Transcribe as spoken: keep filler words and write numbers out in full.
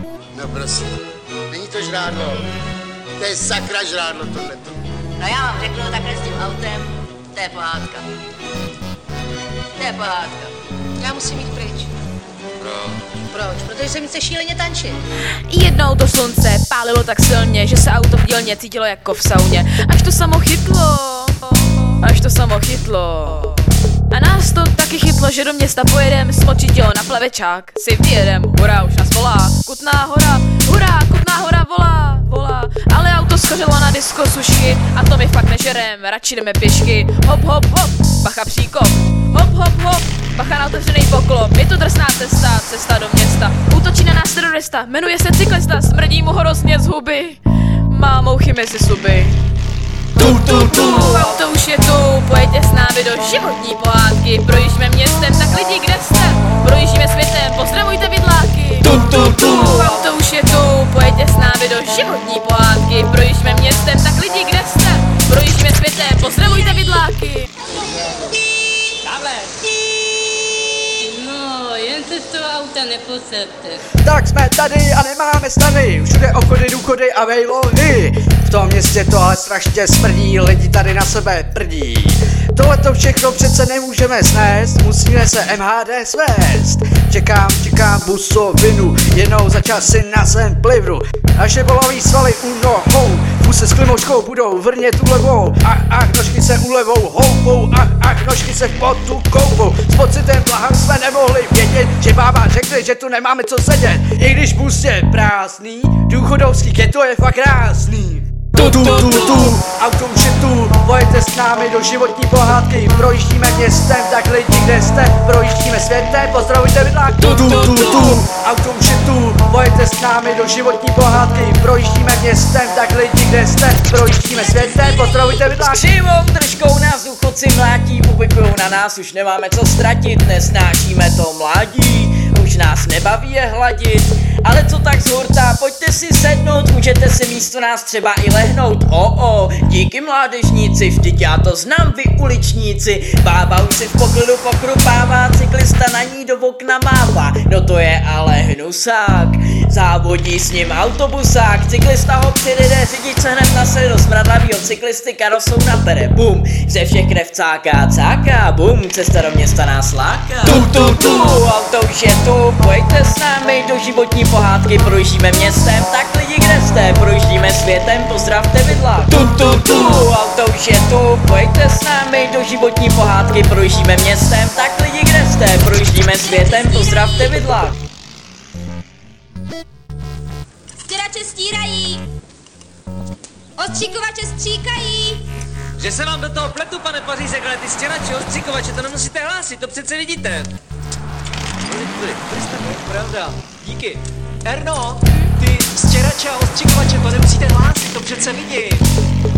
No prosím, není to žrádlo. To je sakra žrádlo tohleto. No já vám řeknu, takhle s tím autem, to je pohádka. To je pohádka. Já musím jít pryč. Proč? Proč? Protože se mi chce šíleně tančit. Jednou to slunce pálilo tak silně, že se auto v dílně cítilo jako v sauně. Až to samo chytlo, až to samo chytlo. A nás to taky chytlo, že do města pojedem, smočit dělo na plavečák, si vyjedem, hurá, už nás volá, Kutná Hora, hurá, Kutná Hora volá, volá. Ale auto schořelo na disko sušky a to my fakt nežerem, radši jdeme pěšky. Hop, hop, hop, bacha příkop, hop, hop, hop, bacha na otevřený poklop. Je to drsná cesta, cesta do města, útočí na nás terorista, jmenuje se cyklista, smrdí mu hrozně z huby, má mouchy mezi zuby. Tu, tu, tu, auto už je tu, pojďte s námi do životní pohádky. Projíždíme městem, tak lidi, kde jste? Projíždíme světem, pozdravujte vidláky. Tu, tu, tu, auto už je tu, pojďte s námi do životní pohádky. Projíždíme městem, tak lidi, kde jste? Projíždíme světem, pozdravujte vidláky. Tamhle. No, jen se z toho auta nepocepte. Tak jsme tady a nemáme stany, všude ochody, důchody a vejlohy. V tom městě tohle strašně smrdí, lidi tady na sebe prdí. Tohleto všechno přece nemůžeme snést, musíme se M H D svést. Čekám, čekám busovinu, jenom za čas si na zem plivnu. Naše bolavý svaly u nohou, puse s klimočkou budou vrnět ulevou. Ach, ach, nožky se ulevou houbou, ach, ach, nožky se v potu koupou. S pocitem blaham jsme nemohli vědět, že bába řekne, že tu nemáme co sedět. I když bus je prázdný, důchodovský keto je fakt krásný. Tu, tu, tu, tu, auto už je tu, pojďte s námi do životní pohádky. Projíždíme městem, tak lidi, kde jste? Projíždíme světem, pozdravujte vidlák. Tu, tu, tu, tu, auto už je tu, pojďte s námi do životní pohádky. Projíždíme městem, tak lidi, kde jste? Projíždíme světem, pozdravujte vidlák. S křivou držkou nás důchodci mlátí, uvypujou na nás, už nemáme co ztratit, nesnášíme to mládí. Už nás nebaví je hladit, ale co tak z hurta, pojďte si sednout, můžete si místo nás třeba i lehnout. O, o, díky mládežníci, vždyť já to znám, vy uličníci. Bába už si v poklidu pokrupává, cyklista na ní do okna mává, no to je ale hnusák. Závodí s ním autobusák, cyklista ho přijede, řidič se hned nasede do smradlavýho cyklisty, karosou napere, bum, ze všech krev cáká, cáká, bum, cesta do města nás láká. Tu, tu, tu, auto už je tu, pojďte s námi do životní pohádky, projíždíme městem, tak lidi, kde jste? Projíždíme světem, pozdravte vidla. Tu, tu, tu, auto už je tu, pojďte s námi do životní pohádky, projíždíme městem, tak lidi, kde jste? Projíždíme světem, pozdravte vidla. Stěrače stírají, ostříkovače stříkají. Že se vám do toho pletu, pane Pařízek, ale ty stěrače, ostříkovače, to nemusíte hlásit, to přece vidíte. Tady, tady, tady jste, pravda, díky. Erno, ty stěrače a ostříkovače, to nemusíte hlásit, to přece vidí.